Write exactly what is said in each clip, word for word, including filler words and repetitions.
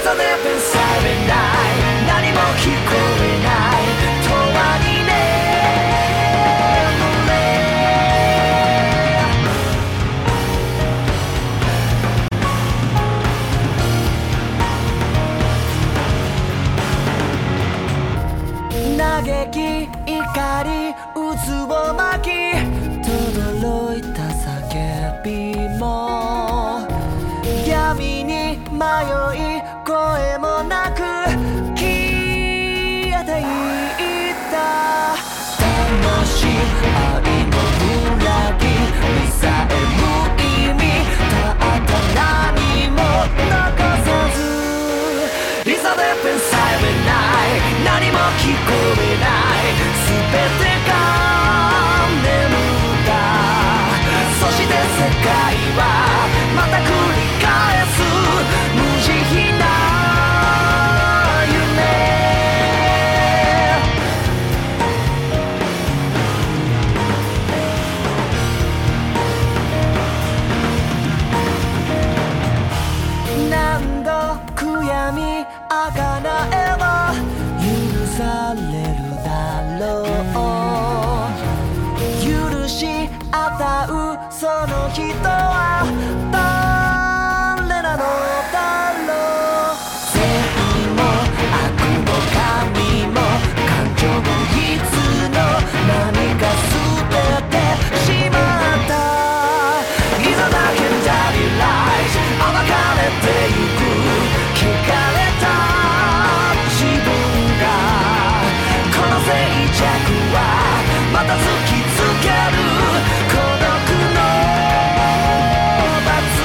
ざでペンされない何も聞こえない永遠に眠れ嘆き怒り渦を巻き轟いた叫びも闇に迷い声もなく消えていった魂愛の裏切りさえ無意味たった何も残さずいざでペンさえない何も聞こえない全てが眠ったそして世界はまた繰り返す無慈悲な夢何度悔やみあがなえば許されるだろう許し合うその人は誰なのだろう正義も悪も神も感情もいつの間にか全てしまったいざだけダリライズ暴かれてゆく汚れた自分がこの静寂はまた突きつける孤独の罰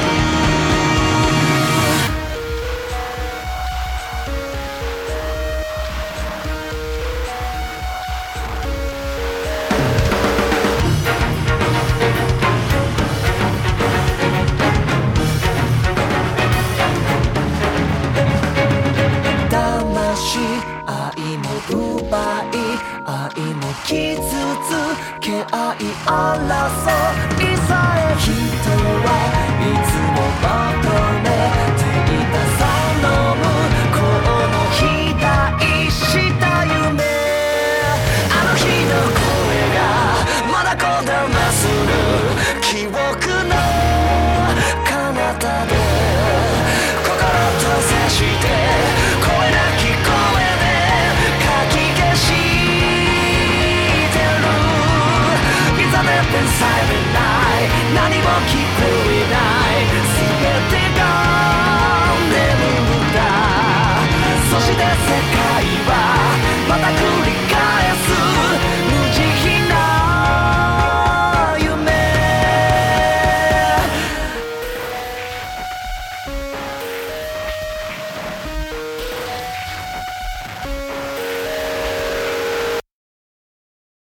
魂愛も奪い愛も傷つけ合い争いさえ人はいつも求めていたその向こうの期待した夢あの日の声がまだこだまする記憶の彼方で心と接して声なき声でかき消してるいざでペンさえない何も聞こえ